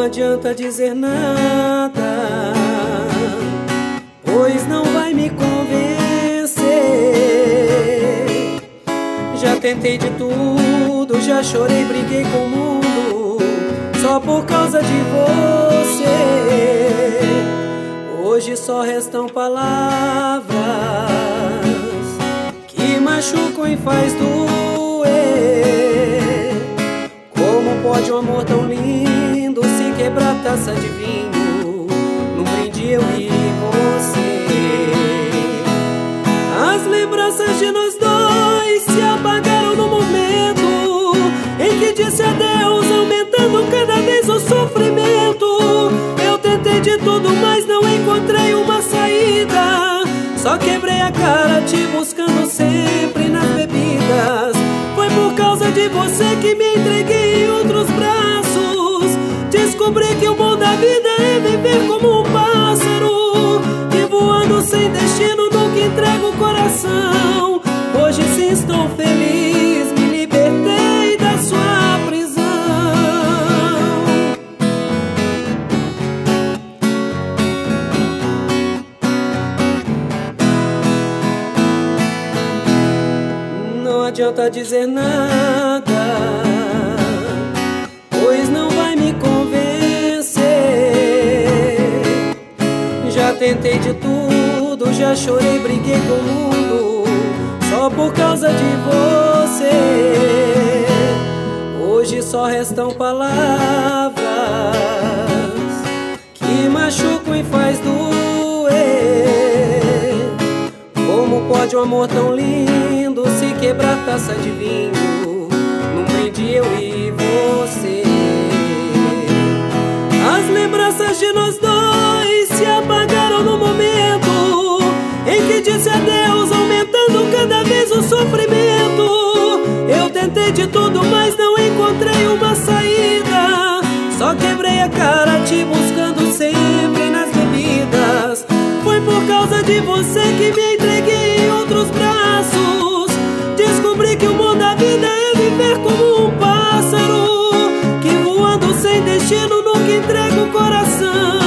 adianta dizer nada, pois não vai me convencer. Já tentei de tudo, já chorei, briguei com o mundo, só por causa de você. Hoje só restam palavras que machucam e faz doer. Como pode um amor tão lindo se quebrar taça de vinho num brinde eu e você? As lembranças de nós dois se apagaram no momento em que disse adeus, aumentando cada vez o sofrimento. Eu tentei de tudo, mas não encontrei uma saída. Só quebrei a cara te buscando sempre nas bebidas. Foi por causa de você que me entreguei em outros braços. Descobri que o bom da vida é viver como um pássaro, que voando sem destino nunca entrega o coração. Hoje sim estou feliz, me libertei da sua prisão. Não adianta dizer nada, pois não vai me convencer. Já tentei de tudo, já chorei, briguei com o mundo, só por causa de você. Hoje só restam palavras que machucam e faz doer. Como pode um amor tão lindo se quebrar taça de vinho num brinde eu e você? As lembranças de nós dois se apagaram no momento em que disse adeus, aumentando cada vez o sofrimento. Eu tentei de tudo, mas não encontrei uma saída. Só quebrei a cara te buscando sempre nas bebidas. Foi por causa de você que me entreguei em outros braços. Descobri que o bom da vida é viver como um pássaro, que voando sem destino nunca entrega o coração.